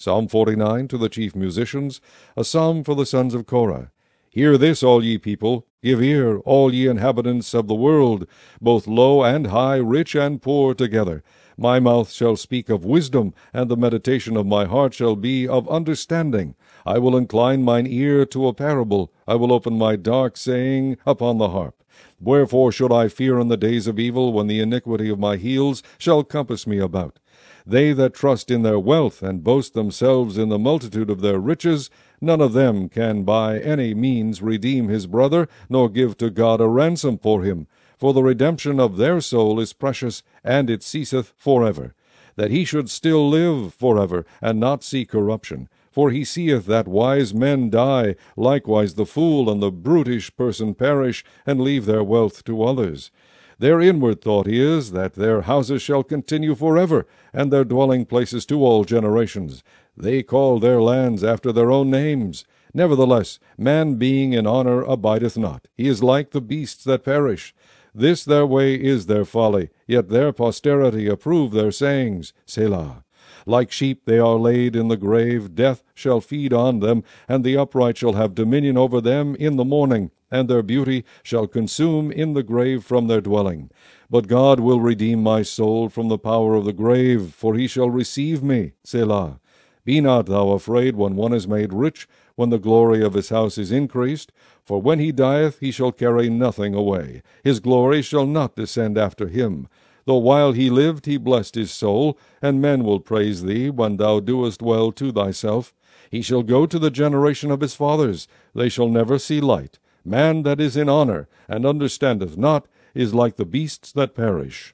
Psalm 49 to the chief musicians, a psalm for the sons of Korah. Hear this, all ye people, give ear, all ye inhabitants of the world, both low and high, rich and poor together. My mouth shall speak of wisdom, and the meditation of my heart shall be of understanding. I will incline mine ear to a parable, I will open my dark saying upon the harp. Wherefore should I fear in the days of evil, when the iniquity of my heels shall compass me about? They that trust in their wealth, and boast themselves in the multitude of their riches, none of them can by any means redeem his brother, nor give to God a ransom for him. For the redemption of their soul is precious, and it ceaseth forever. That he should still live forever, and not see corruption. For he seeth that wise men die, likewise the fool and the brutish person perish, and leave their wealth to others. Their inward thought is that their houses shall continue forever, and their dwelling places to all generations. They call their lands after their own names. Nevertheless, man being in honor abideth not. He is like the beasts that perish. This their way is their folly, yet their posterity approve their sayings. Selah. Like sheep they are laid in the grave, death shall feed on them, and the upright shall have dominion over them in the morning, and their beauty shall consume in the grave from their dwelling. But God will redeem my soul from the power of the grave, for he shall receive me. Selah. Be not thou afraid when one is made rich, when the glory of his house is increased. For when he dieth, he shall carry nothing away. His glory shall not descend after him. Though while he lived he blessed his soul, and men will praise thee when thou doest well to thyself. He shall go to the generation of his fathers. They shall never see light. Man that is in honor, and understandeth not, is like the beasts that perish.